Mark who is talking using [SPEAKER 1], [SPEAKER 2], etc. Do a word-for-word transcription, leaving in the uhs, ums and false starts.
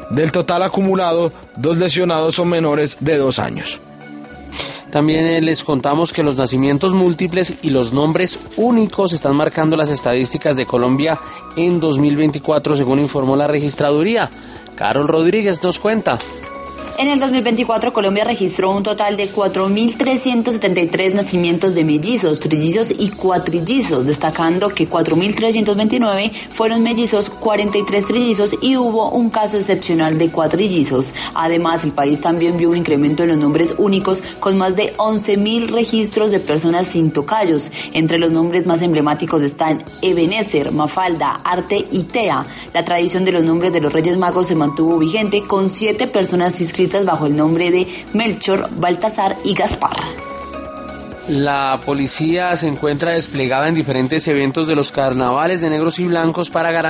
[SPEAKER 1] Del total acumulado, dos lesionados son menores de dos años.
[SPEAKER 2] También les contamos que los nacimientos múltiples y los nombres únicos están marcando las estadísticas de Colombia en dos mil veinticuatro, según informó la registraduría. Carol Rodríguez nos cuenta.
[SPEAKER 3] En el dos mil veinticuatro, Colombia registró un total de cuatro mil trescientos setenta y tres nacimientos de mellizos, trillizos y cuatrillizos, destacando que cuatro mil trescientos veintinueve fueron mellizos, cuarenta y tres trillizos y hubo un caso excepcional de cuatrillizos. Además, el país también vio un incremento en los nombres únicos con más de once mil registros de personas sin tocayos. Entre los nombres más emblemáticos están Ebenezer, Mafalda, Arte y Tea. La tradición de los nombres de los Reyes Magos se mantuvo vigente con siete personas inscritas bajo el nombre de Melchor, Baltasar y Gaspar.
[SPEAKER 2] La policía se encuentra desplegada en diferentes eventos de los carnavales de negros y blancos para garantizar